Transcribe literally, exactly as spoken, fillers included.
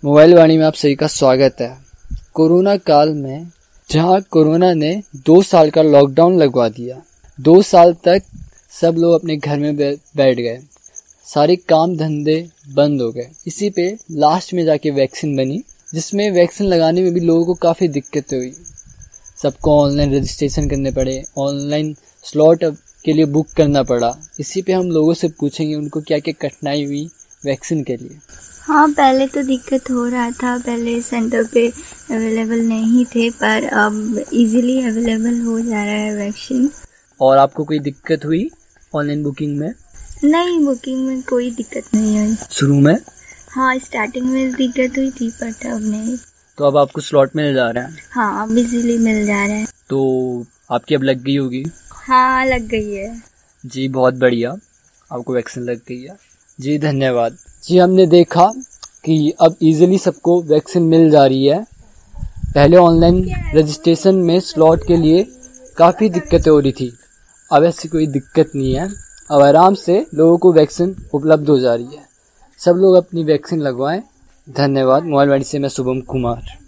Mobile वाणी में आप सभी का स्वागत है। कोरोना काल में जहां कोरोना ने दो साल का लॉकडाउन लगवा दिया, दो साल तक सब लोग अपने घर में बैठ गए, सारे काम धंधे बंद हो गए। इसी पे लास्ट में जाके वैक्सीन बनी, जिसमें वैक्सीन लगाने में भी लोगों को काफ़ी दिक्कतें हुई। सबको ऑनलाइन रजिस्ट्रेशन करने पड़े, ऑनलाइन स्लॉट के लिए बुक करना पड़ा। इसी पे हम लोगों से पूछेंगे उनको क्या क्या कठिनाई हुई वैक्सीन के लिए। हाँ, पहले तो दिक्कत हो रहा था, पहले सेंटर पे अवेलेबल नहीं थे, पर अब इजीली अवेलेबल हो जा रहा है वैक्सीन। और आपको कोई दिक्कत हुई ऑनलाइन बुकिंग में? नहीं, बुकिंग में कोई दिक्कत नहीं हुई। शुरू में? हाँ, स्टार्टिंग में दिक्कत हुई थी, पर अब नहीं। तो अब आपको स्लॉट मिल जा रहा है? हाँ, अब इजीली मिल जा रहा है। तो आपकी अब लग गई होगी? हाँ, लग गई है। जी, बहुत बढ़िया, आपको वैक्सीन लग गई है। जी, धन्यवाद। जी, हमने देखा कि अब इजीली सबको वैक्सीन मिल जा रही है। पहले ऑनलाइन रजिस्ट्रेशन में स्लॉट के लिए काफ़ी दिक्कतें हो रही थी, अब ऐसी कोई दिक्कत नहीं है। अब आराम से लोगों को वैक्सीन उपलब्ध हो जा रही है। सब लोग अपनी वैक्सीन लगवाएं। धन्यवाद। मोबाइल वाणी से मैं शुभम कुमार।